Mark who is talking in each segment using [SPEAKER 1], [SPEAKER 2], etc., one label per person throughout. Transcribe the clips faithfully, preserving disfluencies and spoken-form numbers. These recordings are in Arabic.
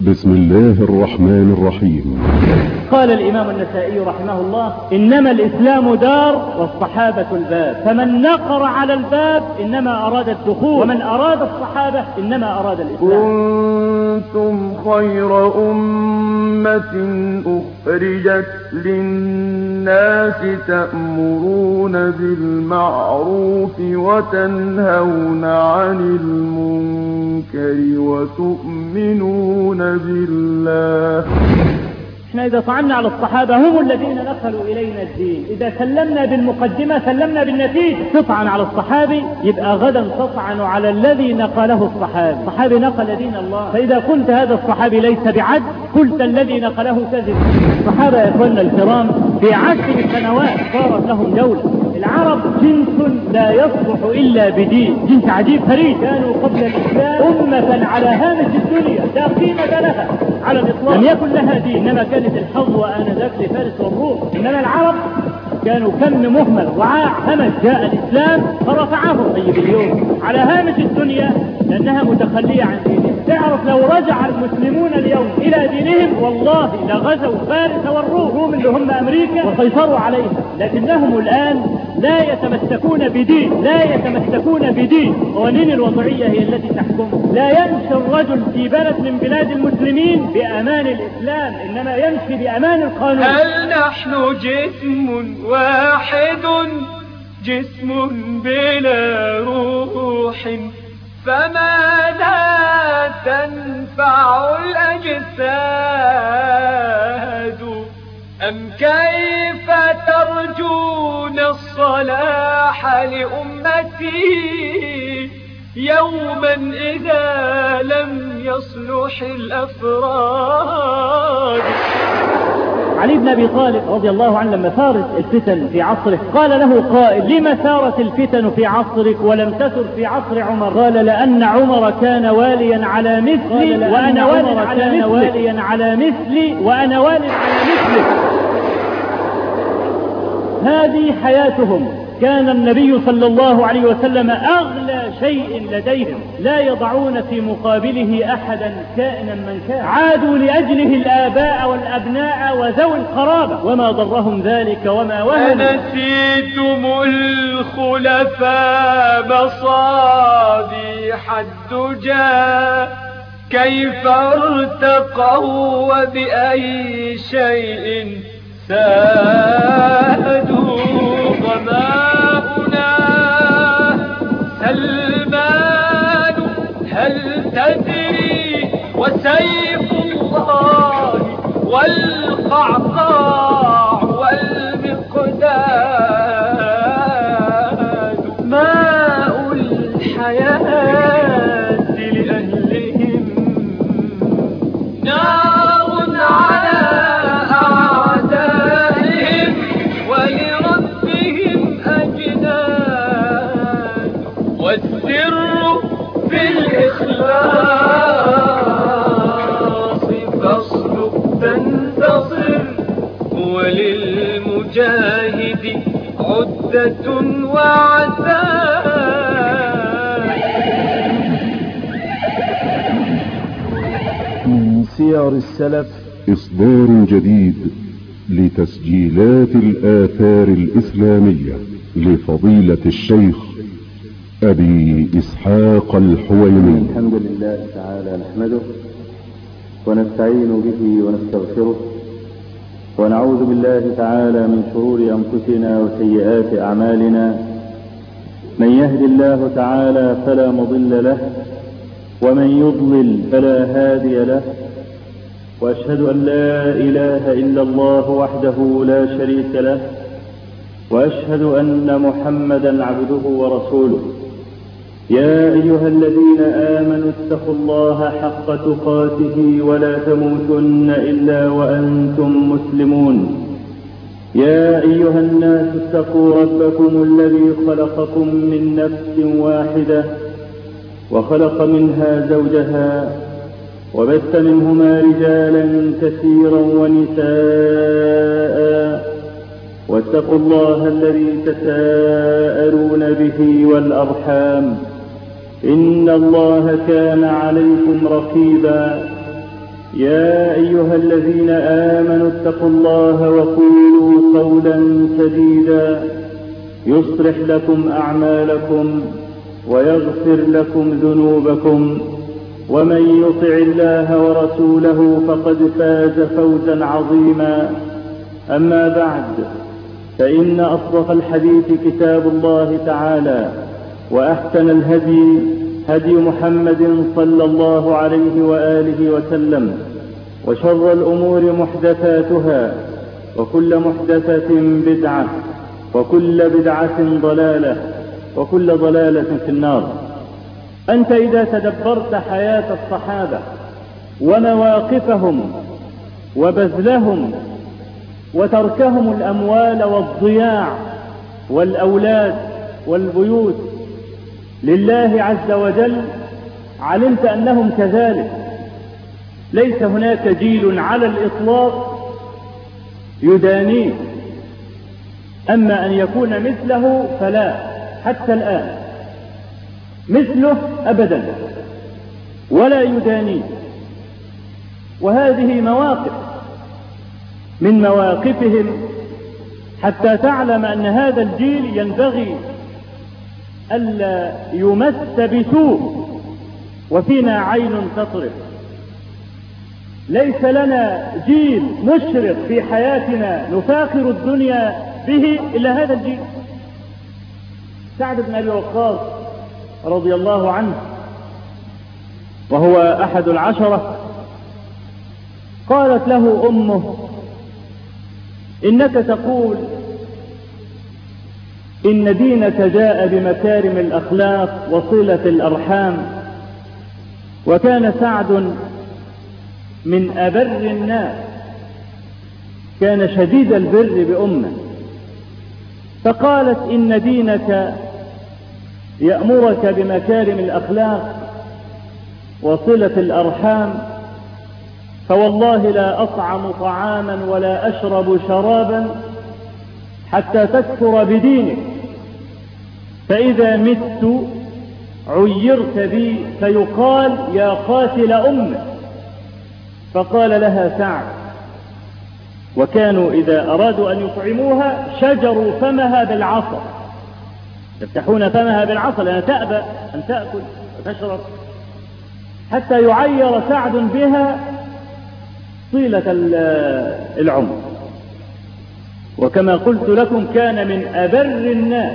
[SPEAKER 1] بسم الله الرحمن الرحيم.
[SPEAKER 2] قال الإمام النسائي رحمه الله: إنما الإسلام دار والصحابة الباب، فمن نقر على الباب إنما أراد الدخول، ومن أراد الصحابة إنما أراد الإسلام.
[SPEAKER 3] كنتم خير أمة أخرجت للناس تأمرون بالمعروف وتنهون عن المنكر وتؤمنون بالله.
[SPEAKER 2] احنا إذا طعنا على الصحابة هم الذين نقلوا إلينا الدين، إذا سلمنا بالمقدمة سلمنا بالنتيجة. تطعن على الصحابي يبقى غدا تطعن على الذي نقله الصحابي. الصحابي نقل دين الله، فإذا قلت هذا الصحابي ليس بعدل قلت الذي نقله كذب. الصحابة يا إخواننا الكرام في عشر سنوات صارت لهم دولة. العرب جنس لا يصلح إلا بدين، جنس عجيب فريد. كانوا قبل الإسلام أمة على هامش الدنيا لا قيمة لها على الإطلاق، لم يكن لها دين، إنما كانت الحظ وآنذاك لفارس والروم. إنما العرب كانوا كم مهمل وعاء همج. جاء الإسلام فرفعهم. طيب اليوم على هامش الدنيا لأنها متخلية عن دينهم. تعرف لو رجع المسلمون اليوم إلى دينهم والله لغزوا فارس والروم، الروم اللي هم أمريكا، وسيطروا عليها. لكنهم الآن لا يتمسكون بدين، لا يتمسكون بدين. قوانين الوضعية هي التي تحكم. لا يمشي الرجل في بلد من بلاد المسلمين بأمان الإسلام، إنما يمشي بأمان القانون.
[SPEAKER 4] هل نحن جسم واحد، جسم بلا روح، فماذا تنفع الأجساد؟ أم كيف ترجون الصلاح لأمتي يوما إذا لم يصلح الأفراد؟
[SPEAKER 2] علي بن أبي طالب رضي الله عنه لما ثارت الفتن في عصره قال له قائل: لما ثارت الفتن في عصرك ولم تثر في عصر عمر؟ قال: لأن عمر كان واليا على مثلي وأنا والي على واليا على مثلي وأنا والي على مثلي. هذه حياتهم. كان النبي صلى الله عليه وسلم أغلى شيء لديهم، لا يضعون في مقابله أحدا كائنا من كان. عادوا لأجله الآباء والأبناء وذوي القرابة وما ضرهم ذلك وما وهنوا.
[SPEAKER 4] أنسيتم الخلفاء مصابيح الدجى، كيف ارتقوا وبأي شيء سادوا؟ غماؤنا سلمان هل تدري، وسيف الله والقعقاع والمقداد. ماء الحياة لأهلهم نار على أعدائهم ولربهم أجناد. والسر في الإخلاص فاصلب تنتصر، وللمجاهد عدة وعتاد.
[SPEAKER 3] من سير السلف
[SPEAKER 1] إصدار جديد لتسجيلات الآثار الإسلامية لفضيلة الشيخ أبي إسحاق الحويني.
[SPEAKER 5] الحمد لله تعالى نحمده ونستعين به ونستغفره ونعوذ بالله تعالى من شرور أنفسنا وسيئات أعمالنا. من يهد الله تعالى فلا مضل له، ومن يضلل فلا هادي له. وأشهد أن لا إله إلا الله وحده لا شريك له، وأشهد أن محمدا عبده ورسوله. يا أيها الذين آمنوا اتقوا الله حق تقاته ولا تموتن إلا وأنتم مسلمون. يا أيها الناس اتقوا ربكم الذي خلقكم من نفس واحدة وخلق منها زوجها وبث منهما رجالا كثيرا ونساء، واتقوا الله الذي تساءلون به والأرحام، إن الله كان عليكم رقيبا. يا أيها الذين آمنوا اتقوا الله وقولوا قولا سديدا يصلح لكم أعمالكم ويغفر لكم ذنوبكم ومن يطع الله ورسوله فقد فاز فوزا عظيما. أما بعد، فإن أصدق الحديث كتاب الله تعالى، وأحسن الهدي هدي محمد صلى الله عليه وآله وسلم، وشر الأمور محدثاتها، وكل محدثة بدعة، وكل بدعة ضلالة، وكل ضلالة في النار. أنت إذا تدبرت حياة الصحابة ومواقفهم وبذلهم وتركهم الأموال والضياع والأولاد والبيوت لله عز وجل، علمت أنهم كذلك. ليس هناك جيل على الإطلاق يدانيه، أما أن يكون مثله فلا، حتى الآن مثله أبدا ولا يدانيه. وهذه مواقف من مواقفهم حتى تعلم أن هذا الجيل ينبغي ألا يمس بسوء وفينا عين تطرف. ليس لنا جيل مشرق في حياتنا نفاخر الدنيا به إلا هذا الجيل. سعد بن أبي وقاص رضي الله عنه، وهو أحد العشرة، قالت له أمه: إنك تقول إن دينك جاء بمكارم الأخلاق وصلة الأرحام، وكان سعد من أبر الناس، كان شديد البر بأمه. فقالت: إن دينك يأمرك بمكارم الأخلاق وصلة الأرحام، فوالله لا أطعم طعاما ولا أشرب شرابا حتى تكفر بدينك، فإذا مت عيرت بي فيقال يا قاتل أمك. فقال لها سعد: وكانوا إذا أرادوا أن يطعموها شجروا فمها بالعصا، يفتحون فمها بالعصا لأنها تأبى أن تأكل وتشرب، حتى يعير سعد بها طيلة العمر. وكما قلت لكم كان من أبر الناس.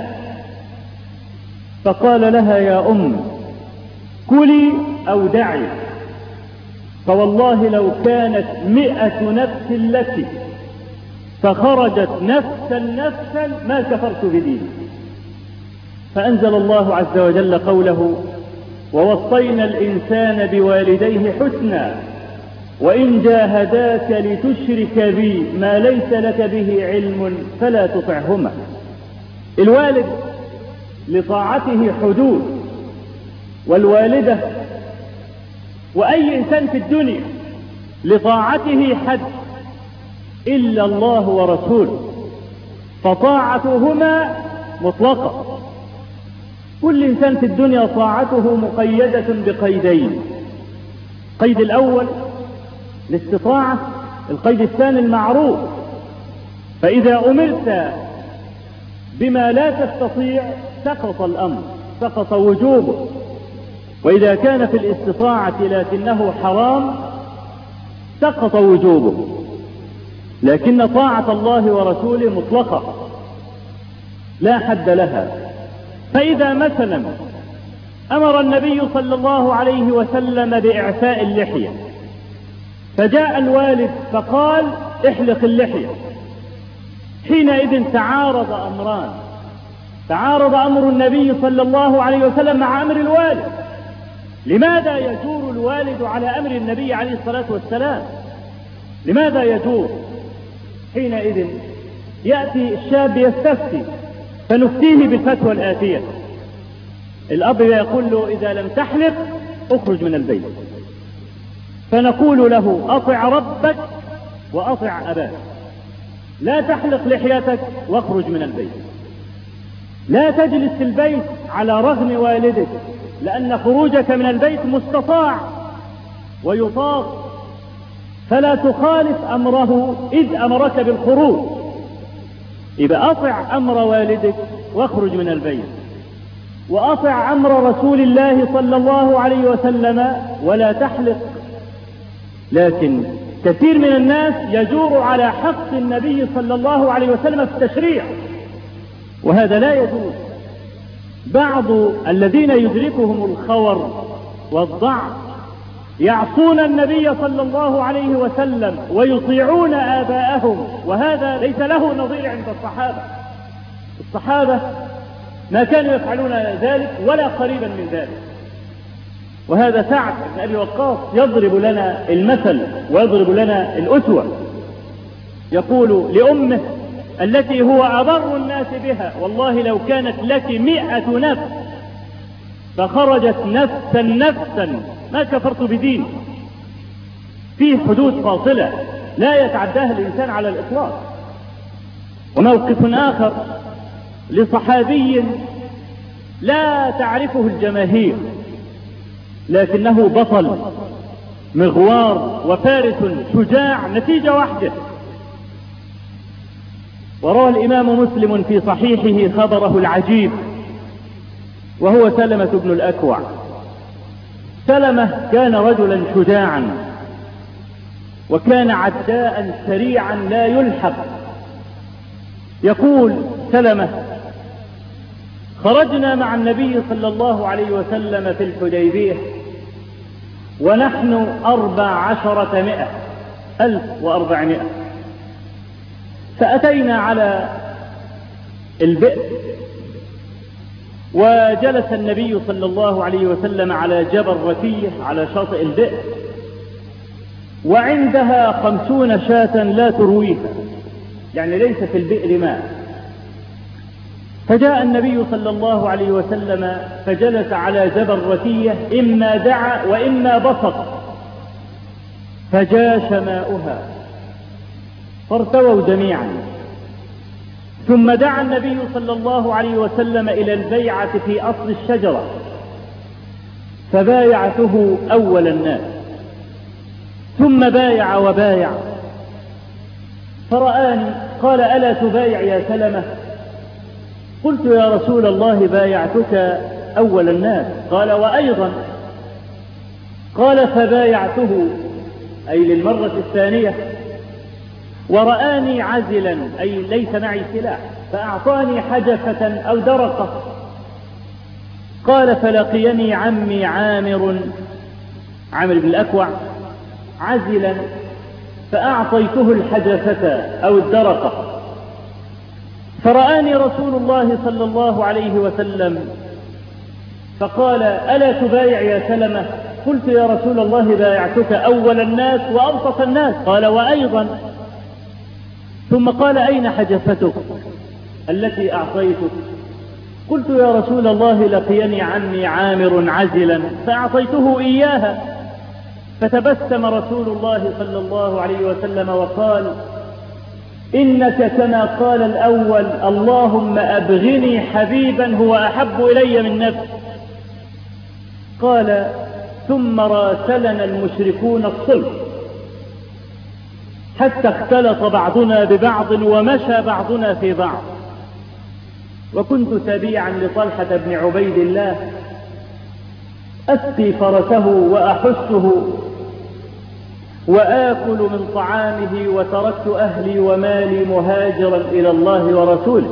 [SPEAKER 5] فقال لها: يا أم، كلي أو دعي، فوالله لو كانت مئة نفس لك فخرجت نفسا نفسا ما كفرت بدينك. فأنزل الله عز وجل قوله: ووصينا الإنسان بوالديه حسنا وإن جاهداك لتشرك بي ما ليس لك به علم فلا تطعهما. الوالد لطاعته حدود، والوالدة وأي إنسان في الدنيا لطاعته حد إلا الله ورسوله، فطاعتهما مطلقة. كل إنسان في الدنيا طاعته مقيدة بقيدين: القيد الأول الاستطاعة، القيد الثاني المعروف. فإذا أمرت بما لا تستطيع سقط الأمر، سقط وجوبه. وإذا كان في الاستطاعة لكنه حرام سقط وجوبه. لكن طاعة الله ورسوله مطلقة لا حد لها. فإذا مثلا أمر النبي صلى الله عليه وسلم بإعفاء اللحية، فجاء الوالد فقال: احلق اللحية، حينئذ تعارض أمران: تعارض أمر النبي صلى الله عليه وسلم مع أمر الوالد. لماذا يجور الوالد على أمر النبي عليه الصلاة والسلام؟ لماذا يجور؟ حينئذ يأتي الشاب يستفتي، فنفتيه بالفتوى الآتية: الأب يقول له: إذا لم تحلق اخرج من البيت. فنقول له: أطع ربك وأطع أباك، لا تحلق لحيتك واخرج من البيت. لا تجلس في البيت على رغم والدك، لأن خروجك من البيت مستطاع ويطاق. فلا تخالف أمره إذ أمرك بالخروج. إذا أطع أمر والدك واخرج من البيت، وأطع أمر رسول الله صلى الله عليه وسلم ولا تحلق. لكن كثير من الناس يجور على حق النبي صلى الله عليه وسلم في التشريع، وهذا لا يجوز. بعض الذين يدركهم الخور والضعف يعصون النبي صلى الله عليه وسلم ويطيعون آباءهم، وهذا ليس له نظير عند الصحابة. الصحابة ما كانوا يفعلون ذلك ولا قريبا من ذلك. وهذا سعد بن أبي وقاص يضرب لنا المثل ويضرب لنا الأسوة. يقول لأمه التي هو أبر الناس بها: والله لو كانت لك مئة نفس فخرجت نفسا نفسا ما كفرت بدين. في حدود فاصلة لا يتعداها الإنسان على الإطلاق. وموقف آخر لصحابي لا تعرفه الجماهير، لكنه بطل مغوار وفارس شجاع نتيجة واحدة. وروى الإمام مسلم في صحيحه خبره العجيب، وهو سلمة بن الأكوع. سلمة كان رجلا شجاعا، وكان عداء سريعا لا يلحق. يقول سلمة: خرجنا مع النبي صلى الله عليه وسلم في الحديبية ونحن أربع عشرة مئة ألف وأربعمائة، فأتينا على البئر، وجلس النبي صلى الله عليه وسلم على جبل ركية على شاطئ البئر، وعندها خمسون شاة لا ترويها، يعني ليس في البئر ماء. فجاء النبي صلى الله عليه وسلم فجلس على جبل ركية، إما دعا وإما بصق، فجاش ماؤها فارتووا جميعا. ثم دعا النبي صلى الله عليه وسلم إلى البيعة في أصل الشجرة، فبايعته أول الناس، ثم بايع وبايع، فرآني قال: ألا تبايع يا سلمة؟ قلت: يا رسول الله بايعتك أول الناس. قال: وأيضا. قال: فبايعته أي للمرة الثانية، ورآني عزلا أي ليس معي سلاح، فأعطاني حجفة أو درقة. قال: فلقيني عمي عامر عامر بن الأكوع عزلا، فأعطيته الحجفة أو الدرقة. فرآني رسول الله صلى الله عليه وسلم فقال: ألا تبايع يا سلمة؟ قلت: يا رسول الله بايعتك أول الناس وأبسط الناس. قال: وأيضا. ثم قال: أين حجفتك التي أعطيتك؟ قلت: يا رسول الله لقيني عمي عامر عزلا فأعطيته إياها. فتبسم رسول الله صلى الله عليه وسلم وقال: إنك كما قال الأول: اللهم أبغني حبيبا هو أحب إلي من نفسي. قال: ثم راسلنا المشركون الصلح حتى اختلط بعضنا ببعض ومشى بعضنا في بعض. وكنت تبيعا لطلحة بن عبيد الله، أسقي فرسه وأحسه وآكل من طعامه، وتركت أهلي ومالي مهاجرا إلى الله ورسوله.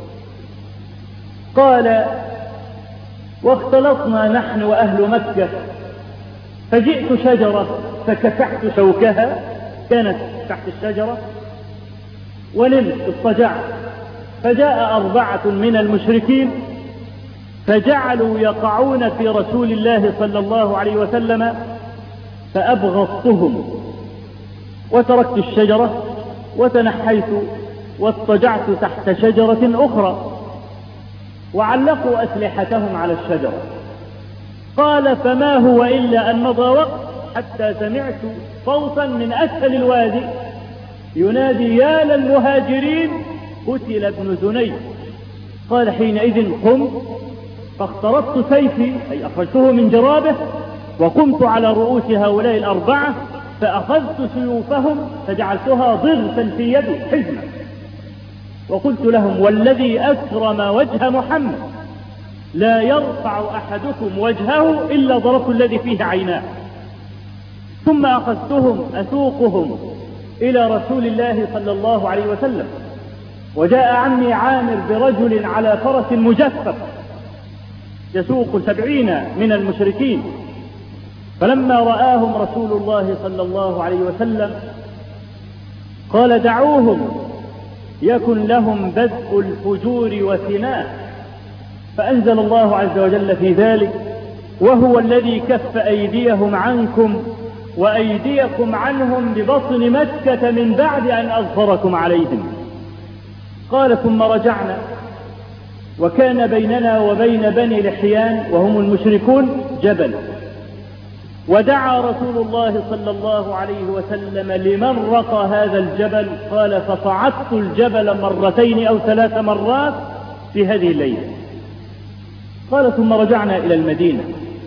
[SPEAKER 5] قال: واختلطنا نحن وأهل مكة، فجئت شجرة فكسحت شوكها، كانت تحت الشجرة، ونمت اضطجعت، فجاء أربعة من المشركين فجعلوا يقعون في رسول الله صلى الله عليه وسلم، فأبغضتهم وتركت الشجرة وتنحيت واضطجعت تحت شجرة أخرى، وعلقوا أسلحتهم على الشجرة. قال: فما هو إلا أن مضى وقت حتى سمعت صوتا من أسفل الوادي ينادي: يا للمهاجرين قتل ابن زني. قال: حينئذ قمت فاخترطت سيفي أي أخرجته من جرابه، وقمت على رؤوس هؤلاء الأربعة فأخذت سيوفهم فجعلتها ضغثا في يدي حزمة، وقلت لهم والذي أكرم وجه محمد لا يرفع أحدكم وجهه إلا ضربت الذي فيه عيناه. ثم أخذتهم أسوقهم إلى رسول الله صلى الله عليه وسلم، وجاء عمي عامر برجل على فرس مجفف يسوق سبعين من المشركين، فلما رآهم رسول الله صلى الله عليه وسلم قال دعوهم يكن لهم بدء الفجور وثناء، فأنزل الله عز وجل في ذلك وهو الذي كف أيديهم عنكم وأيديكم عنهم ببطن مكة من بعد أن أظفركم عليهم. قال ثم رجعنا وكان بيننا وبين بني لحيان وهم المشركون جبل، ودعا رسول الله صلى الله عليه وسلم لمن رقى هذا الجبل، قال فصعدت الجبل مرتين أو ثلاث مرات في هذه الليلة. قال ثم رجعنا إلى المدينة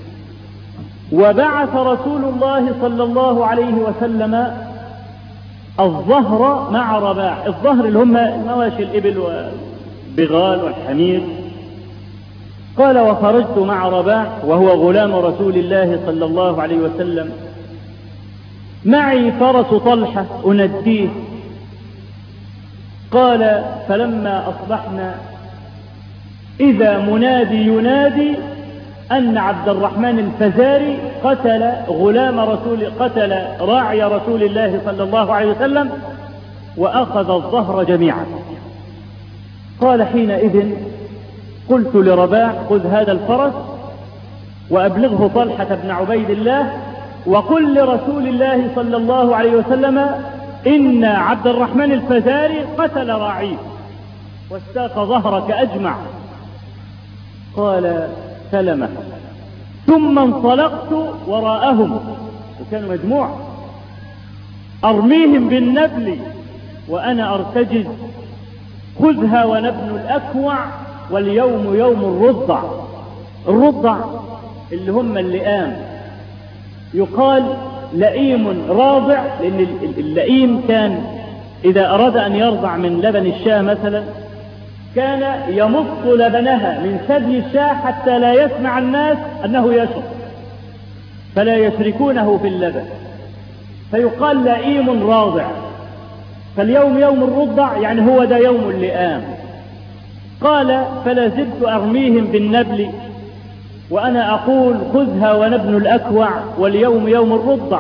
[SPEAKER 5] وبعث رسول الله صلى الله عليه وسلم الظهر مع رباح. الظهر اللي هم مواشي الإبل والبغال والحمير. قال وخرجت مع رباح وهو غلام رسول الله صلى الله عليه وسلم، معي فرس طلحة أنديه. قال فلما أصبحنا إذا منادي ينادي أن عبد الرحمن الفزاري قتل غلام رسول قتل راعي رسول الله صلى الله عليه وسلم وأخذ الظهر جميعا. قال حينئذ قلت لرباح خذ هذا الفرس وأبلغه طلحة بن عبيد الله وقل لرسول الله صلى الله عليه وسلم إن عبد الرحمن الفزاري قتل راعيه واستاق ظهرك أجمع. قال سلمه. ثم انطلقت وراءهم وكانوا مجموعة أرميهم بالنبل وأنا أرتجز خذها ونبن الأكوع واليوم يوم الرضع. الرضع اللي هم اللئام، يقال لئيم راضع لأن اللئيم كان إذا أراد أن يرضع من لبن الشاة مثلا كان يمص لبنها من ثدي الشاة حتى لا يسمع الناس أنه يشرب فلا يشركونه في اللبن، فيقال لئيم راضع. فاليوم يوم الرضع يعني هو ده يوم اللئام. قال فلا زلت أرميهم بالنبل وأنا أقول خذها ونبن الأكوع واليوم يوم الرضع.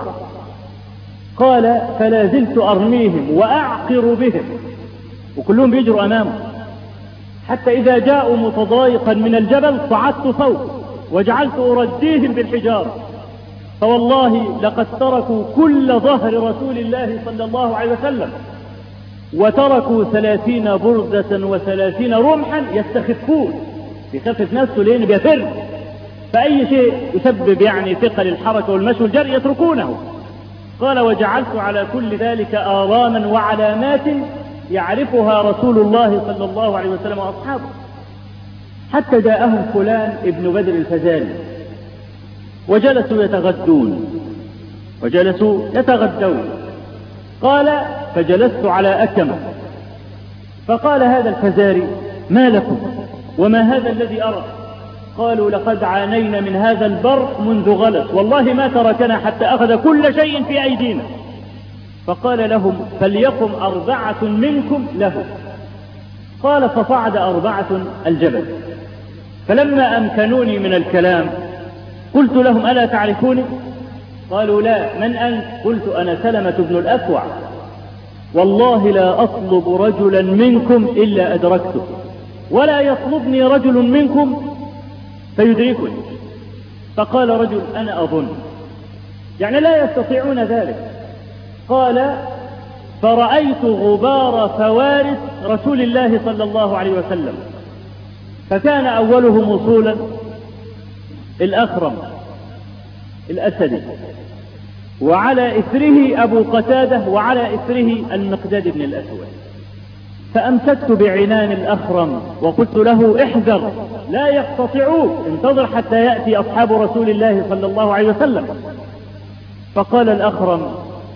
[SPEAKER 5] قال فلا زلت أرميهم وأعقر بهم وكلهم بيجروا أمامه حتى إذا جاءوا متضايقا من الجبل صعدت فوق وجعلت أرديهم بالحجارة، فوالله لقد تركوا كل ظهر رسول الله صلى الله عليه وسلم وتركوا ثلاثين بردة وثلاثين رمحا يستخفون، يخفف نفسه لأنه بيفر، فأي شيء يسبب يعني ثقل الحركة والمشي والجري يتركونه. قال وجعلت على كل ذلك آراما وعلامات يعرفها رسول الله صلى الله عليه وسلم وأصحابه، حتى جاءهم فلان ابن بدر الفزاري وجلسوا يتغدون وجلسوا يتغدون. قال فجلست على أكمة فقال هذا الفزاري ما لكم وما هذا الذي أرى؟ قالوا لقد عانينا من هذا البرق منذ غلس والله ما تركنا حتى أخذ كل شيء في أيدينا. فقال لهم فليقم أربعة منكم له. قال فصعد أربعة الجبل، فلما أمكنوني من الكلام قلت لهم ألا تعرفوني؟ قالوا لا. من أنت؟ قلت أنا سلمة بن الأكوع والله لا أطلب رجلا منكم إلا أدركته ولا يطلبني رجل منكم فيدركني. فقال رجل أنا أظن، يعني لا يستطيعون ذلك. قال فرأيت غبار فوارس رسول الله صلى الله عليه وسلم، فكان أولهم وصولا الأخرم الأسدي وعلى إثره أبو قتادة وعلى إثره المقداد بن الأسود. فأمسكت بعنان الأخرم وقلت له احذر لا يقتطعوك، انتظر حتى يأتي أصحاب رسول الله صلى الله عليه وسلم. فقال الأخرم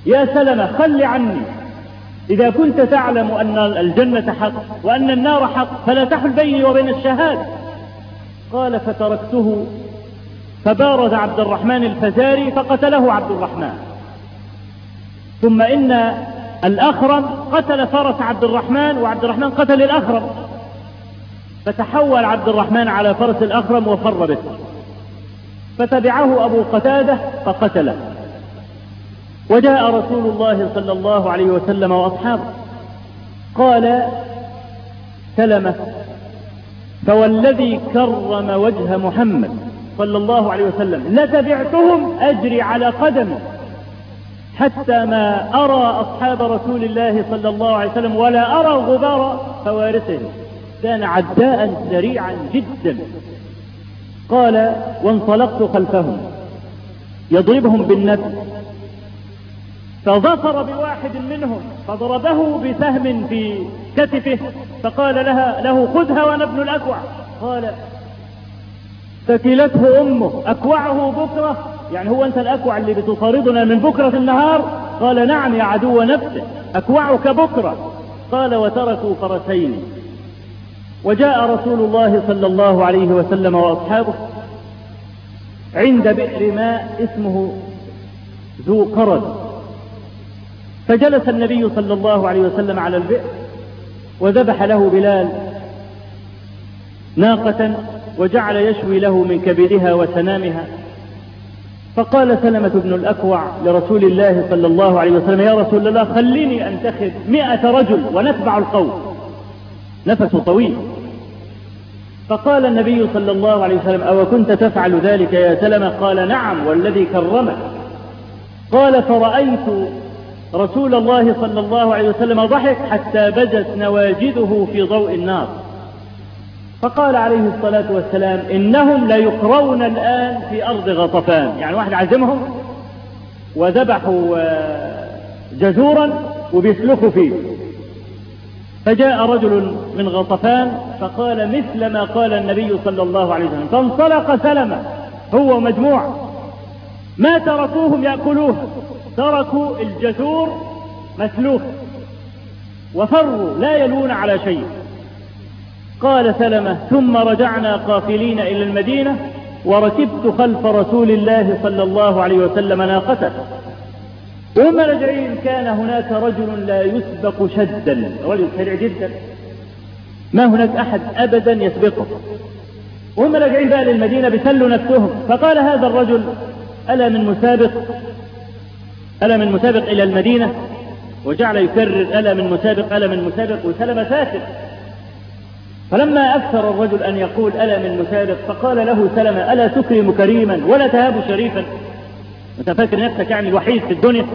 [SPEAKER 5] يا سلمة خل عني، إذا كنت تعلم أن الجنة حق وأن النار حق فلا تحل بيني وبين الشهادة. قال فتركته، فبارز عبد الرحمن الفزاري فقتله عبد الرحمن. ثم إن الأخرم قتل فرس عبد الرحمن وعبد الرحمن قتل الأخرم، فتحول عبد الرحمن على فرس الأخرم وفر به، فتبعه أبو قتادة فقتله. وجاء رسول الله صلى الله عليه وسلم وأصحابه، قال سلمة فوالذي كرم وجه محمد صلى الله عليه وسلم لتبعتهم أجري على قدمي حتى ما أرى أصحاب رسول الله صلى الله عليه وسلم ولا أرى غبار فوارسه. كان عداء سريعا جدا. قال وانطلقت خلفهم يضربهم بالنفس، فظفر بواحد منهم فضربه بسهم في كتفه، فقال لها له خذها وانا ابن الأكوع. قال ثكلته أمه أكوعه بكرة، يعني هو أنت الأكوع اللي بتطاردنا من بكرة النهار؟ قال نعم يا عدو نفسه أكوعك بكرة. قال وتركوا فرسين. وجاء رسول الله صلى الله عليه وسلم وأصحابه عند بئر ماء اسمه ذو قرد، فجلس النبي صلى الله عليه وسلم على البئر وذبح له بلال ناقة وجعل يشوي له من كبدها وسنامها. فقال سلمة بن الأكوع لرسول الله صلى الله عليه وسلم يا رسول الله خليني أنتخب مئة رجل ونتبع القوم، نفس طويل. فقال النبي صلى الله عليه وسلم أو كنت تفعل ذلك يا سلمة؟ قال نعم والذي كرمك. قال فرأيت رسول الله صلى الله عليه وسلم ضحك حتى بدت نواجذه في ضوء النار. فقال عليه الصلاة والسلام إنهم ليقرون الآن في أرض غطفان، يعني واحد عزمهم وذبحوا جزورا وبيسلخوا فيه. فجاء رجل من غطفان فقال مثل ما قال النبي صلى الله عليه وسلم، فانطلق سلمة هو ومجموعة ما تركوهم يأكلوه، تركوا الجزور مسلوخ وفروا لا يلون على شيء. قال سلمة ثم رجعنا قافلين إلى المدينة وركبت خلف رسول الله صلى الله عليه وسلم ناقته. وهم راجعين كان هناك رجل لا يسبق شدا، رجل سريع جدا ما هناك أحد أبدا يسبقه. وهم راجعين بقى للمدينة بيسلوا نفسهم، فقال هذا الرجل ألا من مسابق ألا من مسابق إلى المدينة، وجعل يكرر ألا من مسابق ألا من مسابق، وسلم ساكت. فلما أكثر الرجل أن يقول ألا من مسابق فقال له سلمة ألا تكرم كريما ولا تهاب شريفا؟ أنت فاكر نفسك يعني الوحيد في الدنيا؟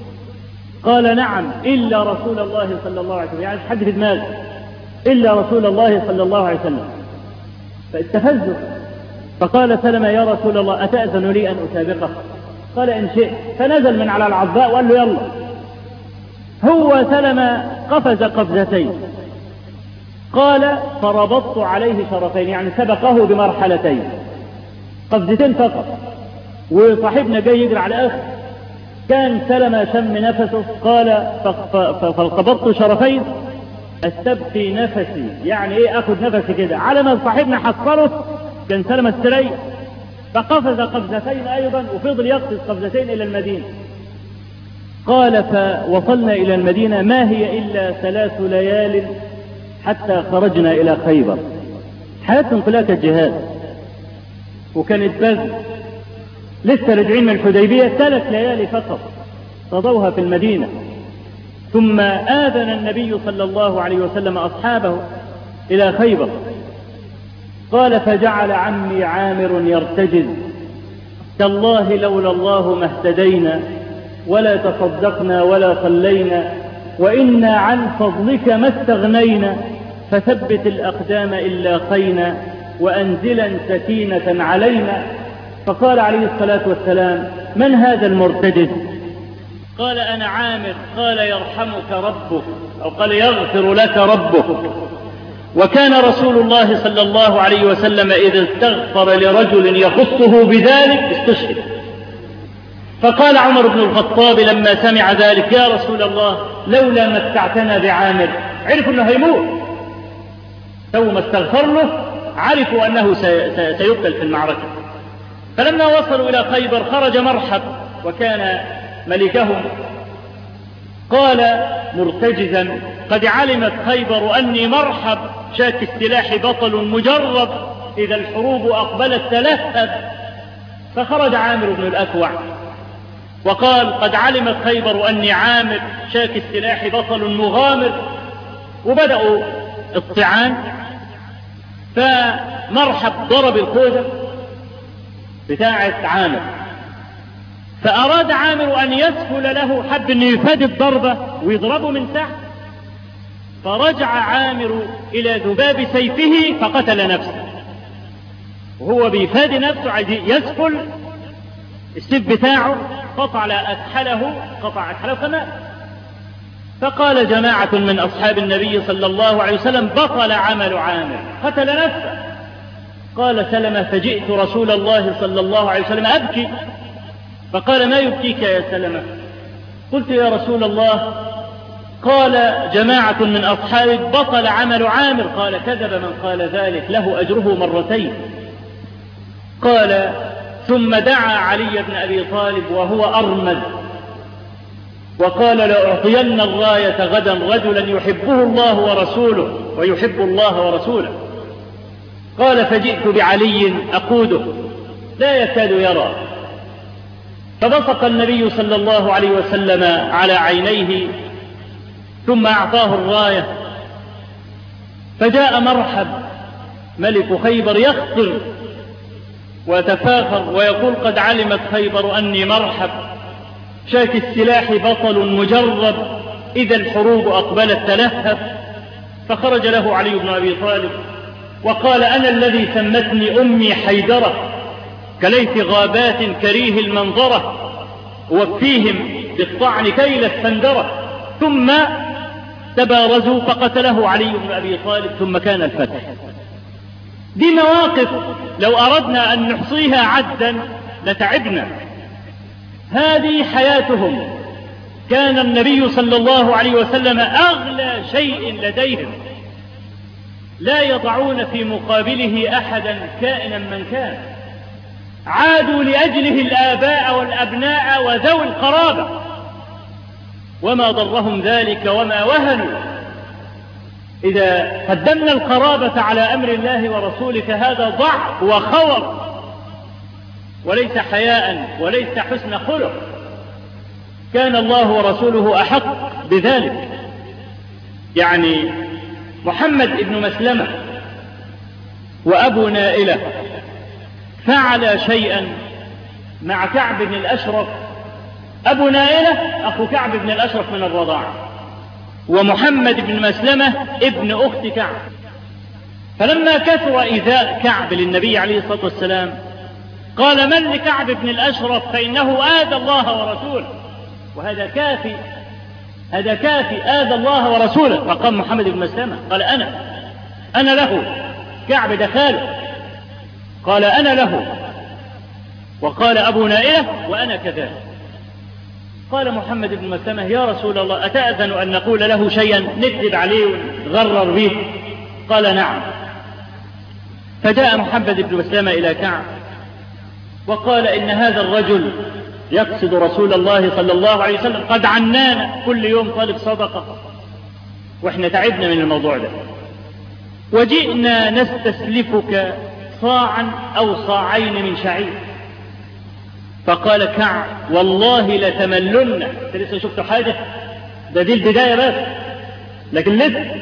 [SPEAKER 5] قال نعم إلا رسول الله صلى الله عليه وسلم، يعني حد في دماغه إلا رسول الله صلى الله عليه وسلم. فاستفزه فقال سلمة يا رسول الله أتأذن لي أن أسابقه؟ قال إن شئت. فنزل من على العضاء وقال له يلا. هو سلمة قفز قفزتين. قال فربطت عليه شرفين، يعني سبقه بمرحلتين، قفزتين فقط، وصاحبنا جاي يجري على آخر. كان سلمة شم نفسه. قال فالقبضت شرفين استبقي نفسي، يعني ايه اخذ نفسي كده على ما صاحبنا حصره. كان سلمة السري فقفز قفزتين ايضا وفضل يقفز قفزتين الى المدينة. قال فوصلنا الى المدينة ما هي الا ثلاث ليال حتى خرجنا الى خيبر. حياتهم كلها كانت جهاد وكانت بذل، لسه راجعين من الحديبية ثلاث ليالي فقط قضوها في المدينة. ثم آذن النبي صلى الله عليه وسلم أصحابه إلى خيبر. قال فجعل عمي عامر يرتجز تالله لولا الله ما اهتدينا ولا تصدقنا ولا صلينا وإنا عن فضلك ما استغنينا فثبت الأقدام إلا خينا وأنزلا سكينة علينا. فقال عليه الصلاة والسلام من هذا المرتجز؟ قال أنا عامر. قال يرحمك ربك أو قال يغفر لك ربك. وكان رسول الله صلى الله عليه وسلم إذا استغفر لرجل يخصه بذلك استشهد.
[SPEAKER 2] فقال عمر بن الخطاب لما سمع ذلك: يا رسول الله لولا متعتنا بعامر. عرفوا أنه هيموت، تو ما استغفر له عرفوا أنه سيقتل في المعركة. فلما وصلوا إلى خيبر خرج مرحب وكان ملكهم، قال مرتجزا: قد علمت خيبر أني مرحب شاك السلاح بطل مجرب، إذا الحروب أقبلت تلهب. فخرج عامر بن الأكوع وقال: قد علمت خيبر أني عامر شاك السلاح بطل مغامر. وبدأوا الطعان، فمرحب ضرب الخوذة بتاعة عامر، فأراد عامر أن يسهل له، حب أن يفاد الضربة ويضربه من تحت، فرجع عامر إلى ذباب سيفه فقتل نفسه، وهو بيفاد نفسه عايز يسهل السيف بتاعه، قطع أكحله قطع أكحله فمات. فقال جماعة من أصحاب النبي صلى الله عليه وسلم: بطل عمل عامر، قتل نفسه. قال سلمة: فجئت رسول الله صلى الله عليه وسلم أبكي، فقال: ما يبكيك يا سلمة؟ قلت: يا رسول الله، قال جماعة من أصحابك: بطل عمل عامر. قال: كذب من قال ذلك، له أجره مرتين. قال: ثم دعا علي بن أبي طالب وهو أرمد وقال: لأعطين الراية غدا رجلا يحبه الله ورسوله ويحب الله ورسوله. قال: فجئت بعلي أقوده لا يكاد يرى، فبصق النبي صلى الله عليه وسلم على عينيه ثم أعطاه الراية، فجاء مرحب ملك خيبر يخطر ويتفاخر ويقول: قد علمت خيبر أني مرحب شاك السلاح بطل مجرب، إذا الحروب أقبلت تلهب. فخرج له علي بن أبي طالب وقال: أنا الذي سمتني أمي حيدرة، كليث غابات كريه المنظرة، وفيهم بالطعن كيل السندرة. ثم تبارزوا فقتله علي بن أبي طالب، ثم كان الفتح. دي مواقف لو أردنا أن نحصيها عدا لتعبنا. هذه حياتهم. كان النبي صلى الله عليه وسلم أغلى شيء لديهم، لا يضعون في مقابله أحدا كائنا من كان. عادوا لأجله الآباء والأبناء وذوي القرابة، وما ضرهم ذلك وما وهنوا. إذا قدمنا القرابة على أمر الله ورسوله فهذا ضعف وخور، وليس حياء وليس حسن خلق. كان الله ورسوله أحق بذلك. يعني محمد بن مسلمة وأبو نائلة فعل شيئا مع كعب بن الأشرف. أبو نائلة أخو كعب بن الأشرف من الرضاعة، ومحمد بن مسلمة ابن أخت كعب. فلما كثر إيذاء كعب للنبي عليه الصلاة والسلام قال: من لكعب بن الأشرف فإنه آذى الله ورسوله. وهذا كافي، هذا كافي، آذى الله ورسوله. فقام محمد بن مسلمة قال: أنا أنا له. كعب دخاله قال: أنا له. وقال أبو نائلة: وأنا كذلك. قال محمد بن مسلمة: يا رسول الله، أتأذن أن نقول له شيئا نكذب عليه ونغرر به؟ قال: نعم. فجاء محمد بن مسلمة إلى كعب وقال: إن هذا الرجل يقصد رسول الله صلى الله عليه وسلم، قد عنانا كل يوم طالب صدقة، وإحنا تعبنا من الموضوع ده، وجئنا نستسلفك صاعا أو صاعين من شعير. فقال كعب: والله لتملن. انت لسه شفتوا حاجة؟ ده دي البداية بس، لكن لسه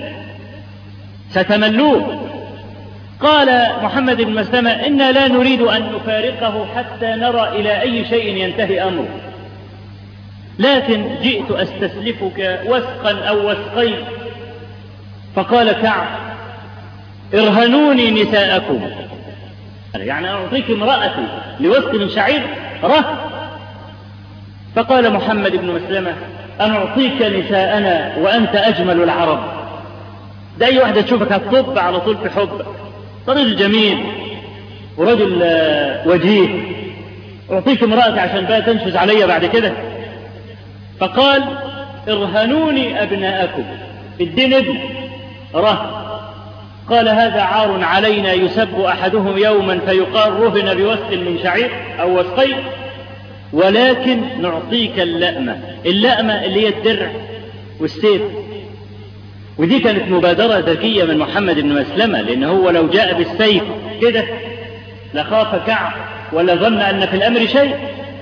[SPEAKER 2] ستملون. قال محمد بن مسلمة: إنا لا نريد أن نفارقه حتى نرى إلى أي شيء ينتهي أمره، لكن جئت أستسلفك وسقا أو وسقين. فقال كعب: ارهنوني نساءكم، يعني أعطيك امرأتي لوسق من شعير رهن. فقال محمد بن مسلمة: أن أعطيك نساءنا وأنت أجمل العرب. ده أي واحدة تشوفك هتطب على طول في حبك. رجل جميل ورجل وجيه
[SPEAKER 5] أعطيك امرأتي عشان بقى تنشز علي بعد كده. فقال ارهنوني أبناءكم، الدين ابن رهن. قال هذا عار علينا، يسب أحدهم يوما فيقال رهن بوسق من شعير أو وسقين، ولكن نعطيك اللأمة. اللأمة اللي هي الدرع والسيف. ودي كانت مبادرة ذكية من محمد بن مسلمة، لأنه هو لو جاء بالسيف كده لخاف كعب ولا ظن أن في الأمر شيء.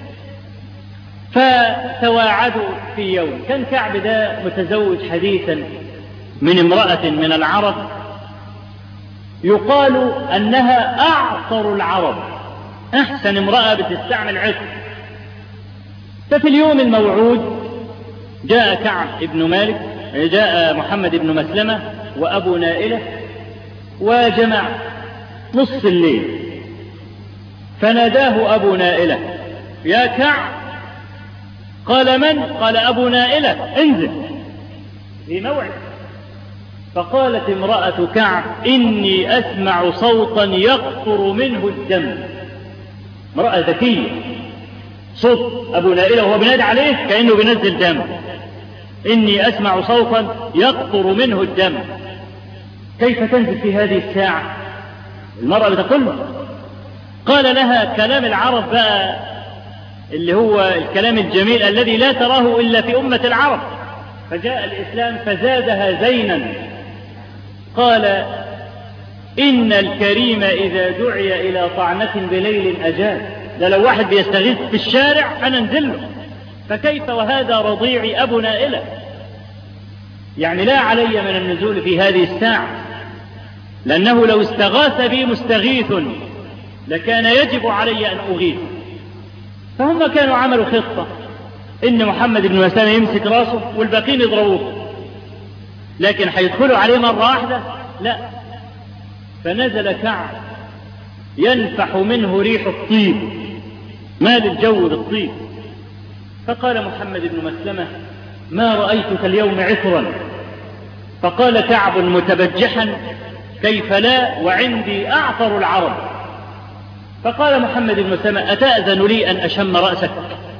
[SPEAKER 5] فتواعدوا في يوم. كان كعب ده متزوج حديثا من امرأة من العرب يقال أنها أعطر العرب، أحسن امرأة بتستعمل عطر. ففي اليوم الموعود جاء كعب ابن مالك، جاء محمد بن مسلمة وأبو نائلة وجمع نصف الليل، فناداه أبو نائلة يا كعب. قال من؟ قال أبو نائلة انزل في موعد. فقالت امرأة كعب إني أسمع صوتا يقطر منه الدم. امرأة ذكية، صوت أبو نائلة وهو بينادي عليه كأنه بينزل دم. إني أسمع صوتا يقطر منه الدم. كيف تنزل في هذه الساعة؟ المرأة بتقول له. قال لها كلام العرب بقى اللي هو الكلام الجميل الذي لا تراه إلا في أمة العرب، فجاء الإسلام فزادها زينا. قال إن الكريم إذا دعي إلى طعنة بليل أجاب. ده لو واحد بيستغيث في الشارع أنا انزل له، فكيف وهذا رضيعي أبو نائلة؟ يعني لا علي من النزول في هذه الساعة، لأنه لو استغاث بي مستغيث لكان يجب علي أن أغيث. فهم كانوا عملوا خطة إن محمد بن مسلمة يمسك راسه والباقين يضربوه، لكن هيدخلوا عليه مرة واحدة لا. فنزل كعب ينفح منه ريح الطيب، مال الجو بالطيب. فقال محمد بن مسلمة ما رأيتك اليوم عطرا. فقال كعب متبجحا كيف لا وعندي أعطر العرب. فقال محمد بن مسلمة أتأذن لي أن أشم رأسك؟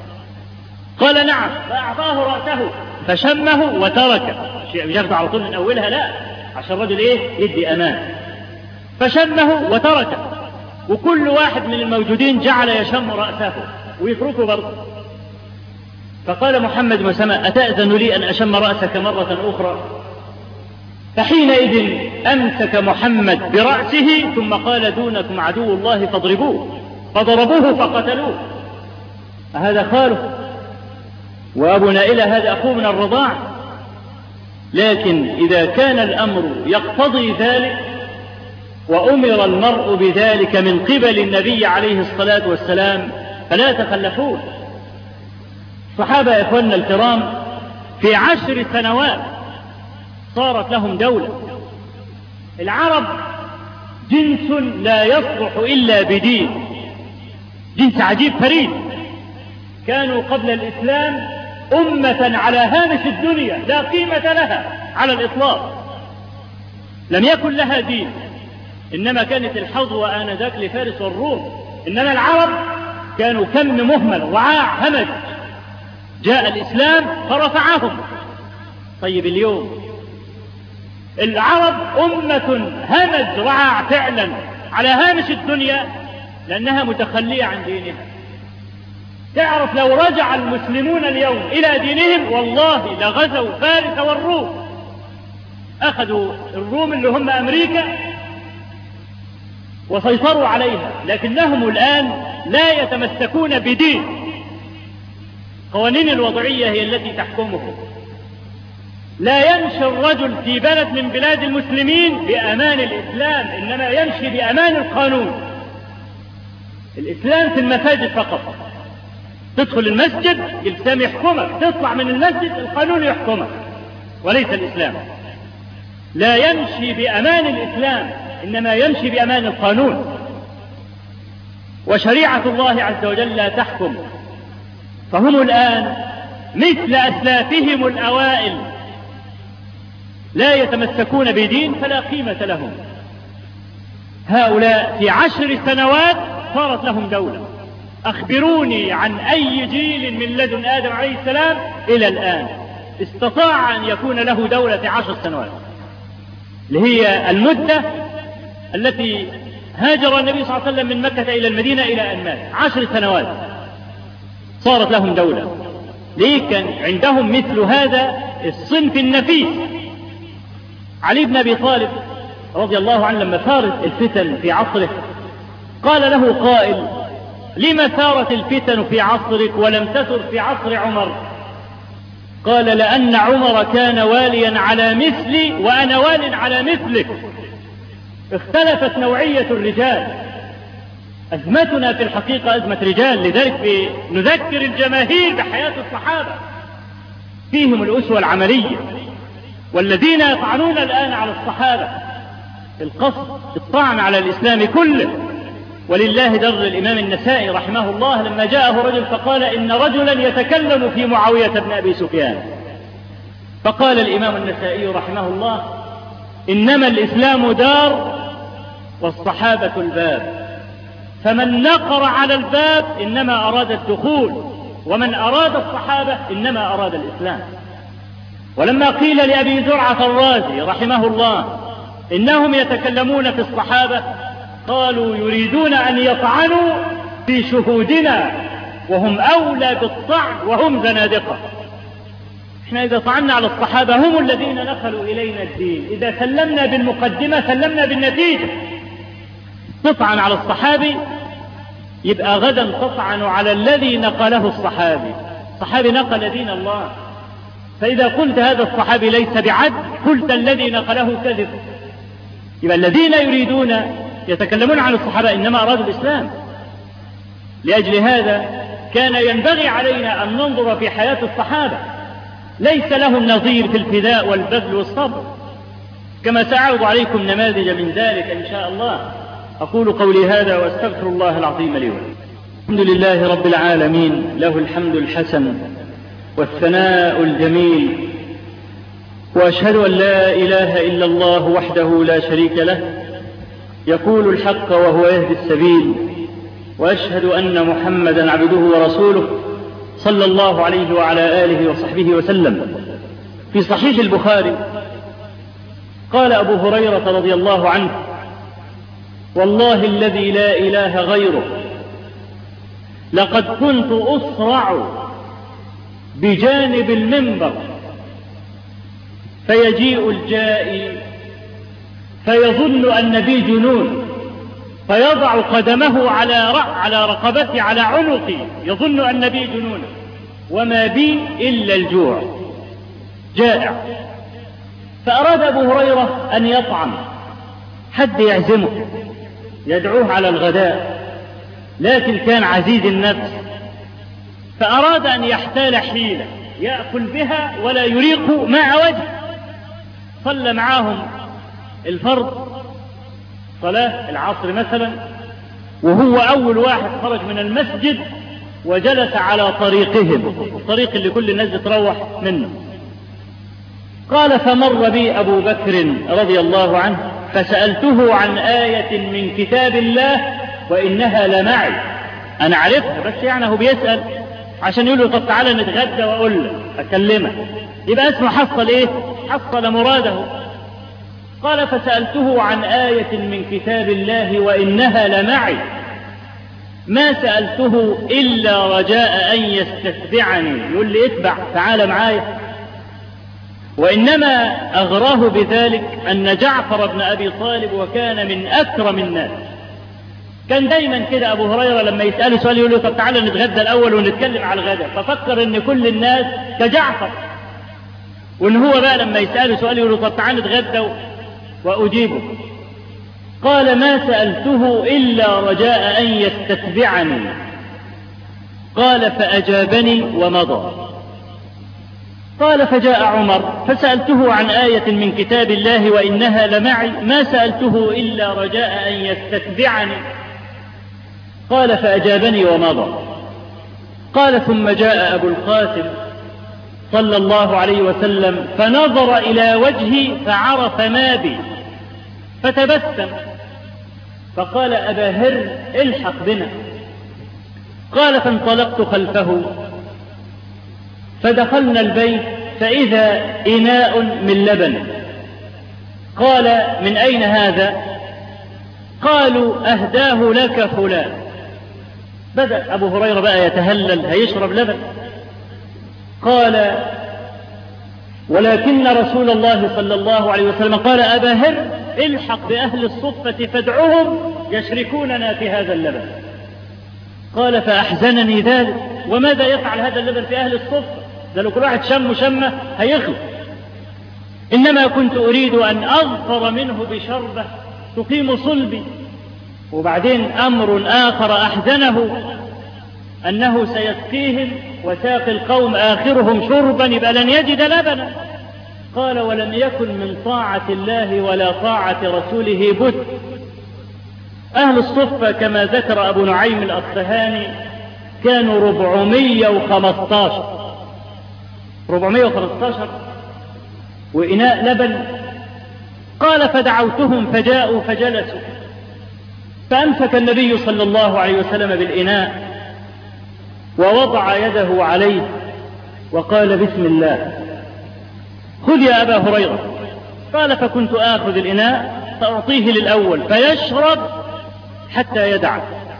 [SPEAKER 5] قال نعم. فأعطاه رأسه فشمه وتركه. مش ياخده على طول من أولها لا، عشان الرجل إيه يدي أمان. فشمه وتركه، وكل واحد من الموجودين جعل يشم رأسه ويتركه برضه. فقال محمد بن مسلمة أتأذن لي أن أشم رأسك مرة أخرى؟ فحينئذ أمسك محمد برأسه ثم قال دونكم عدو الله فاضربوه. فضربوه فقتلوه. هذا خاله، وأبو نائلة هذا أخوه من الرضاع. لكن إذا كان الأمر يقتضي ذلك وأمر المرء بذلك من قبل النبي عليه الصلاة والسلام فلا تخلفون. الصحابة يا إخواننا الكرام في عشر سنوات صارت لهم دولة. العرب جنس لا يصلح إلا بدين، جنس عجيب فريد. كانوا قبل الإسلام أمة على هامش الدنيا لا قيمة لها على الإطلاق، لم يكن لها دين، إنما كانت الحظوة آنذاك لفارس والروم. إنما العرب كانوا كم مهمل رعاع همج. جاء الإسلام فرفعهم. طيب اليوم العرب أمة همج رعاع فعلا على هامش الدنيا لأنها متخلية عن دينها. تعرف لو رجع المسلمون اليوم إلى دينهم والله لغزوا فارس والروم. أخذوا الروم اللي هم أمريكا وسيطروا عليها، لكنهم الآن لا يتمسكون بدين. قوانين الوضعية هي التي تحكمهم. لا يمشي الرجل في بلد من بلاد المسلمين بأمان الإسلام، إنما يمشي بأمان القانون. الإسلام في المساجد فقط. تدخل المسجد الإسلام يحكمك، تطلع من المسجد القانون يحكمك، وليس الإسلام. لا يمشي بأمان الإسلام إنما يمشي بأمان القانون. وشريعة الله عز وجل لا تحكم. فهم الآن مثل أسلافهم الأوائل لا يتمسكون بدين فلا قيمة لهم. هؤلاء في عشر سنوات صارت لهم دولة.
[SPEAKER 2] أخبروني عن أي جيل من لدن آدم عليه السلام إلى الآن استطاع أن يكون له دولة عشر سنوات، اللي هي المدة التي هاجر النبي صلى الله عليه وسلم من مكة إلى المدينة إلى أن مات. عشر سنوات صارت لهم دولة. ليه؟ كان عندهم مثل هذا الصنف النفيس. علي بن أبي طالب رضي الله عنه لما ثارت الفتن في عصره قال له قائل: لما ثارت الفتن في عصرك ولم تثر في عصر عمر؟ قال: لأن عمر كان واليا على مثلي وأنا وال على مثلك. اختلفت نوعية الرجال. أزمتنا في الحقيقة أزمة رجال، لذلك نذكر الجماهير بحياة الصحابة، فيهم الأسوة العملية. والذين يطعنون الآن على الصحابة القصد الطعن على الإسلام كله. ولله در الإمام النسائي رحمه الله لما جاءه رجل فقال: إن رجلا يتكلم في معاوية بن أبي سفيان. فقال الإمام النسائي رحمه الله: إنما الإسلام دار والصحابة الباب، فمن نقر على الباب إنما أراد الدخول، ومن أراد الصحابة إنما أراد الإسلام. ولما قيل لأبي زرعة الرازي رحمه الله إنهم يتكلمون في الصحابة قالوا: يريدون أن يطعنوا في شهودنا وهم أولى بالطعن وهم زنادقة. احنا إذا طعنا على الصحابة هم الذين نقلوا إلينا الدين، إذا سلمنا بالمقدمة سلمنا بالنتيجة. تطعن على الصحابي يبقى غدا تطعن على الذي نقله الصحابي. الصحابي نقل دين الله، فإذا قلت هذا الصحابي ليس بعدل قلت الذي نقله كذب. يبقى الذين يريدون يتكلمون عن الصحابة إنما أرادوا الإسلام. لأجل هذا كان ينبغي علينا أن ننظر في حياة الصحابة، ليس لهم نظير في الفداء والبذل والصبر، كما سأعرض عليكم نماذج من ذلك إن شاء الله. أقول قولي هذا وأستغفر الله العظيم لي ولكم. الحمد لله رب العالمين، له الحمد الحسن والثناء الجميل، وأشهد أن لا إله إلا الله وحده لا شريك له يقول الحق وهو يهدي السبيل، وأشهد أن محمدا عبده ورسوله صلى الله عليه وعلى آله وصحبه وسلم. في صحيح البخاري قال أبو هريرة رضي الله عنه: والله الذي لا إله غيره لقد كنت أصرع بجانب المنبر فيجيء الجائي فيظن أن بي جنون، فيضع قدمه على على رقبتي على عنقي يظن أن بي جنون، وما بي إلا الجوع، جائع. فأراد أبو هريرة أن يطعم، حد يعزمه يدعوه على الغداء، لكن كان عزيز النفس، فأراد أن يحتال حيلة يأكل بها ولا يريق مع وجه. صلى معهم الفرض صلاة العصر مثلا، وهو أول واحد خرج من المسجد وجلس على طريقهم، الطريق اللي كل الناس بتروح منه. قال: فمر بي أبو بكر رضي الله عنه فسألته عن آية من كتاب الله وإنها لمعي. أنا عرفها، بس يعني هو بيسأل عشان يقول له: طب تعالى نتغدى وأقول لك أكلمك، يبقى اسمه حصل إيه؟ حصل مراده. قال: فسألته عن آية من كتاب الله وإنها لمعي، ما سألته إلا رجاء أن يستتبعني، يقول لي اتبع تعالى معايا. وإنما أغراه بذلك أن جعفر بن أبي طالب وكان من أكرم الناس، كان دايما كده أبو هريرة لما يسأله سؤال يقول له: طب تعالى نتغدى الأول ونتكلم على الغداء. ففكر أن كل الناس كجعفر، وأن هو بقى لما يسأله سؤال يقول له: طب تعالى نتغدى وأجيبه. قال: ما سألته إلا رجاء أن يستتبعني. قال: فأجابني ومضى. قال: فجاء عمر فسألته عن آية من كتاب الله وإنها لمعي، ما سألته إلا رجاء أن يستتبعني. قال: فأجابني ومضى. قال: ثم جاء أبو القاسم صلى الله عليه وسلم فنظر إلى وجهي فعرف ما بي فتبسم، فقال: أبا هر الحق بنا. قال فانطلقت خلفه فدخلنا البيت فإذا إناء من لبن. قال من أين هذا؟ قالوا أهداه لك فلان. بدأ أبو هريرة بقى يتهلل، هيشرب لبن. قال ولكن رسول الله صلى الله عليه وسلم قال أبا هر الحق بأهل الصفة فادعوهم يشركوننا في هذا اللبن. قال فأحزنني ذلك، وماذا يفعل هذا اللبن في أهل الصفة؟ ده لو كل واحد شم شمه هيخلق. إنما كنت أريد أن أظفر منه بشربة تقيم صلبي. وبعدين أمر آخر أحزنه أنه سيسقيهم وساقي القوم آخرهم شربا يبقى لن يجد لبنا. قال ولم يكن من طاعة الله ولا طاعة رسوله بد. أهل الصفة كما ذكر أبو نعيم الأصفهاني كانوا ربعمية وخمستاشر ربعمية وخمستاشر وإناء لبن. قال فدعوتهم فجاءوا فجلسوا، فأمسك النبي صلى الله عليه وسلم بالإناء ووضع يده عليه وقال بسم الله خذ يا أبا هريرة. قال فكنت آخذ الإناء فأعطيه للأول فيشرب حتى يدع،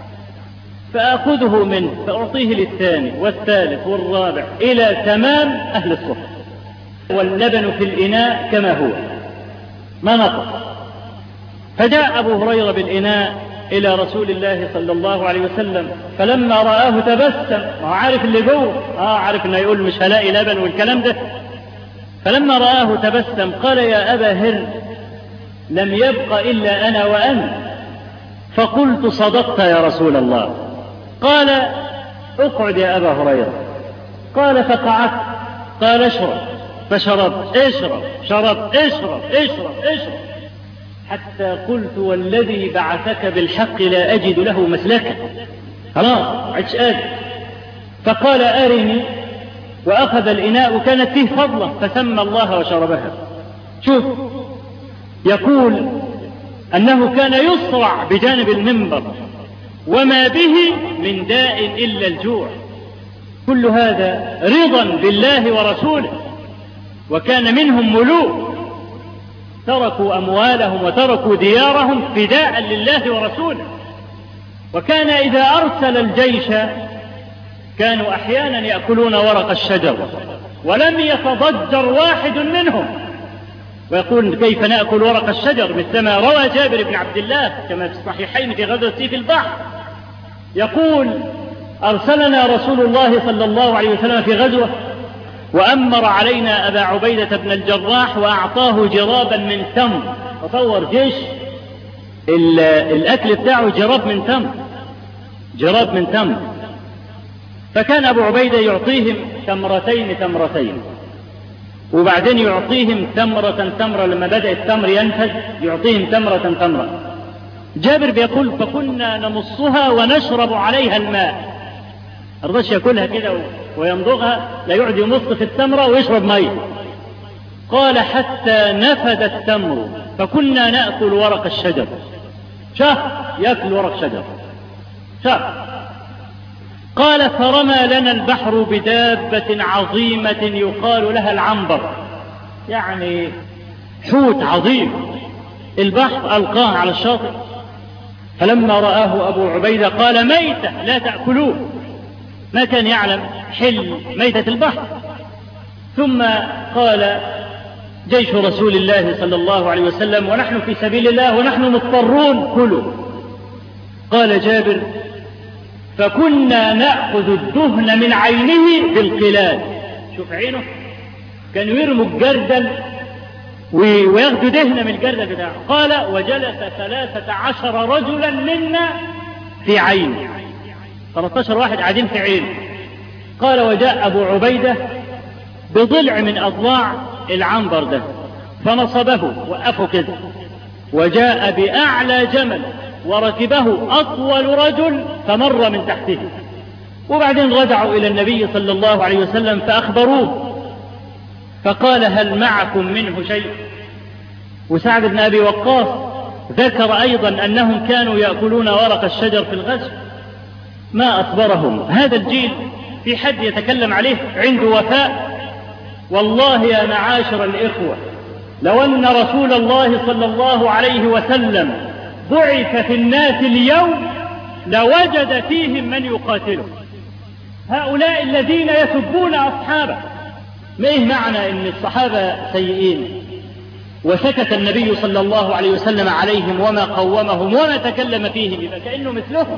[SPEAKER 2] فأخذه منه فأعطيه للثاني والثالث والرابع إلى تمام أهل الصفة، واللبن في الإناء كما هو ما نقص. فجاء أبو هريرة بالإناء إلى رسول الله صلى الله عليه وسلم، فلما رآه تبسم، ما عارف اللي جوه، آه عارف إنه يقول مش هلاقي لبن والكلام ده. فلما رآه تبسم قال يا أبا هر لم يبق إلا أنا وأنت. فقلت صدقت يا رسول الله. قال اقعد يا أبا هريرة. قال فقعدت. قال اشرب، فشربت. اشرب شرب اشرب اشرب اشرب حتى قلت والذي بعثك بالحق لا أجد له مسلكا، خلاص عدش قادر. فقال أرني، وأخذ الإناء وكانت فيه فضلة فسمى الله وشربها. شوف يقول أنه كان يصرع بجانب المنبر وما به من داء إلا الجوع. كل هذا رضا بالله ورسوله. وكان منهم ملوك تركوا أموالهم وتركوا ديارهم فداء لله ورسوله. وكان إذا أرسل الجيش كانوا أحيانا يأكلون ورق الشجر ولم يتضجر واحد منهم، ويقول كيف نأكل ورق الشجر، مثلما روى جابر بن عبد الله كما في الصحيحين في غزوة سيف البحر. يقول أرسلنا رسول الله صلى الله عليه وسلم في غزوة وأمر علينا أبا عبيدة بن الجراح وأعطاه جرابا من تمر. تصور جيش الأكل بتاعه جراب من تمر، جراب من تمر. فكان أبو عبيدة يعطيهم تمرتين تمرتين، وبعدين يعطيهم تمرة تمرة. لما بدأ التمر ينفذ يعطيهم تمرة تمرة. جابر بيقول فكنا نمصها ونشرب عليها الماء. الرش يأكلها كده ويمضغها، لا يقعد يمص في التمرة ويشرب ماء. قال حتى نفد التمر فكنا نأكل ورق الشجر. شهر يأكل ورق شجر شهر. قال فرمى لنا البحر بدابة عظيمة يقال لها العنبر، يعني حوت عظيم. البحر ألقاه على الشاطئ، فلما رآه أبو عبيدة قال ميتة لا تأكلوه. ما كان يعلم حل ميتة البحر. ثم قال جيش رسول الله صلى الله عليه وسلم ونحن في سبيل الله ونحن مضطرون كلوا. قال جابر فكنا نأخذ الدهن من عينه بالقلال. شوف عينه كانوا يرموا الجردل وياخذوا دهن من الجردل بتاعه. قال وجلس ثلاثة عشر رجلا منا في عينه، ثلاثة عشر واحد قاعدين في عينه. قال وجاء أبو عبيدة بضلع من أضلاع العنبر ده فنصبه، وقفه كده، وجاء بأعلى جمل وركبه أطول رجل فمر من تحته. وبعدين رجعوا إلى النبي صلى الله عليه وسلم فأخبروه، فقال هل معكم منه شيء؟ وسعد بن أبي وقاص ذكر أيضا أنهم كانوا يأكلون ورق الشجر في الغزو.
[SPEAKER 5] ما أصبرهم هذا الجيل في حد يتكلم عليه عنده وفاء. والله يا معاشر الإخوة، لو أن رسول الله صلى الله عليه وسلم بعث في الناس اليوم لوجد فيهم من يقاتله. هؤلاء الذين يسبون أصحابه، ما إيه معنى أن الصحابة سيئين وسكت النبي صلى الله عليه وسلم عليهم وما قومهم وما تكلم فيهم، يبقى كأنه مثلهم.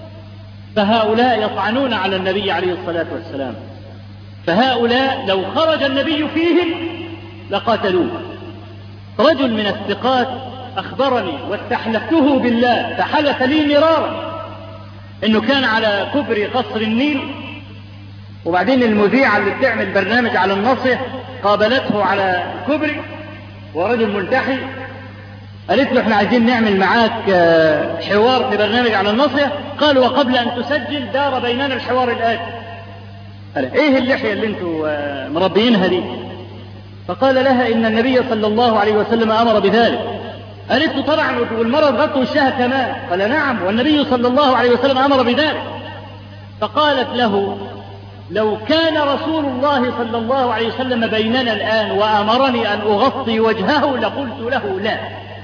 [SPEAKER 5] فهؤلاء يطعنون على النبي عليه الصلاة والسلام، فهؤلاء لو خرج النبي فيهم لقاتلوه. رجل من الثقات أخبرني واستحلفته بالله، فحلف لي مرارا إنه كان على كبر قصر النيل، وبعدين المذيعة اللي بتعمل برنامج على النصر قابلته على الكبري، ورجل ملتحي، قالت له احنا عايزين نعمل معاك حوار في برنامج على النصر. قال وقبل أن تسجل دار بيننا الحوار الآتي. قال ايه اللحية اللي انتوا مربيينها دي؟ فقال لها إن النبي صلى الله عليه وسلم أمر بذلك. قالت له طبعا والمرض غطوا وشها كمان. قال نعم والنبي صلى الله عليه وسلم أمر بذلك. فقالت له لو كان رسول الله صلى الله عليه وسلم بيننا الآن وأمرني أن أغطي وجهه لقلت له لا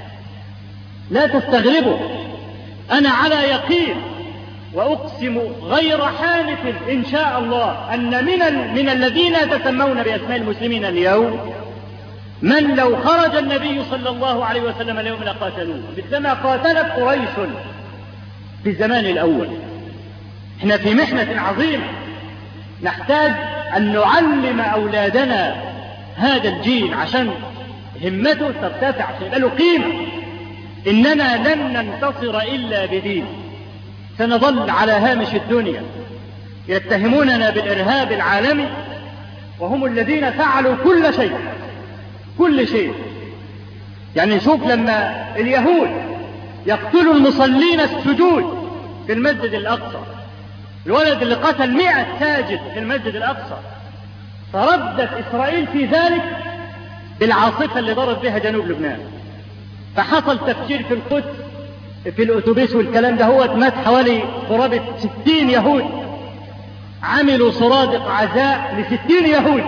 [SPEAKER 5] لا تستغربوا، أنا على يقين وأقسم غير حانف إن شاء الله أن من, من الذين يتسمون بأسماء المسلمين اليوم من لو خرج النبي صلى الله عليه وسلم اليوم لقاتلوه مثلما قاتلت قريش في الزمان الأول. احنا في محنة عظيمة، نحتاج أن نعلم أولادنا هذا الجيل عشان همته ترتفع، عشان يبقى له قيمة. إننا لن ننتصر إلا بدين. سنظل على هامش الدنيا يتهموننا بالإرهاب العالمي، وهم الذين فعلوا كل شيء كل شيء. يعني نشوف لما اليهود يقتلوا المصلين السجود في المسجد الأقصى، الولد اللي قتل مئة ساجد في المسجد الأقصى، فردت إسرائيل في ذلك بالعاصفة اللي ضرب بها جنوب لبنان. فحصل تفجير في القدس في الأتوبيس والكلام ده، هو مات حوالي قرابة ستين يهود، عملوا سرادق عزاء لستين يهود،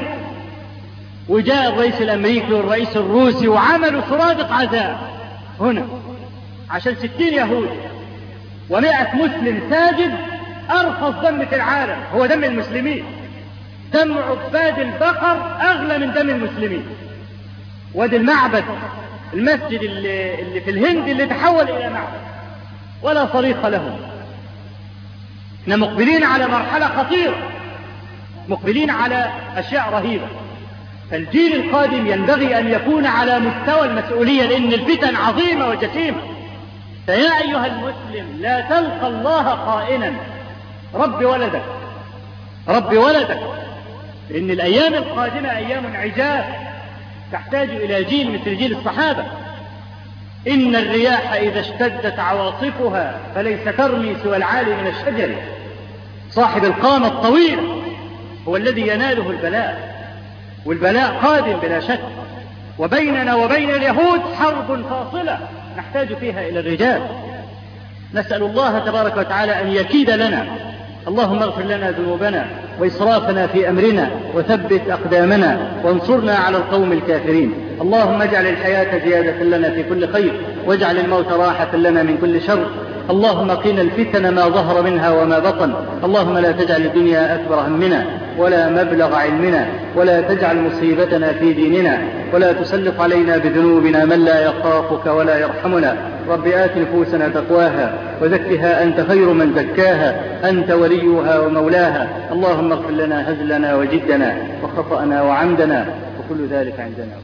[SPEAKER 5] وجاء الرئيس الأمريكي والرئيس الروسي وعملوا سرادق عزاء هنا عشان ستين يهود ومئة مسلم ساجد. أرخص دم في العالم هو دم المسلمين، دم عباد البقر أغلى من دم المسلمين. وادي المعبد المسجد اللي, اللي في الهند اللي تحول إلى معبد ولا صريخ له. احنا مقبلين على مرحلة خطيرة، مقبلين على أشياء رهيبة. الجيل القادم ينبغي أن يكون على مستوى المسؤولية، لأن الفتن عظيمة وجسيمة. فيا أيها المسلم لا تلقى الله قائلا رب ولدك رب ولدك، لأن الأيام القادمة أيام عجاف تحتاج إلى جيل مثل جيل الصحابة. إن الرياح إذا اشتدت عواصفها فليس ترمي سوى العالي من الشجر. صاحب القامة الطويلة هو الذي يناله البلاء، والبلاء قادم بلا شك. وبيننا وبين اليهود حرب فاصلة نحتاج فيها إلى الرجال. نسأل الله تبارك وتعالى أن يكيد لنا. اللهم اغفر لنا ذنوبنا وإسرافنا في أمرنا وثبت أقدامنا وانصرنا على القوم الكافرين. اللهم اجعل الحياة زيادة لنا في كل خير، واجعل الموت راحة لنا من كل شر. اللهم قنا الفتن ما ظهر منها وما بطن. اللهم لا تجعل الدنيا أكبر همنا ولا مبلغ علمنا، ولا تجعل مصيبتنا في ديننا، ولا تسلط علينا بذنوبنا من لا يخافك ولا يرحمنا. رب آت نفوسنا تقواها وزكها أنت خير من زكاها، أنت وليها ومولاها. اللهم اغفر لنا هزلنا وجدنا وخطأنا وعمدنا، وكل ذلك عندنا.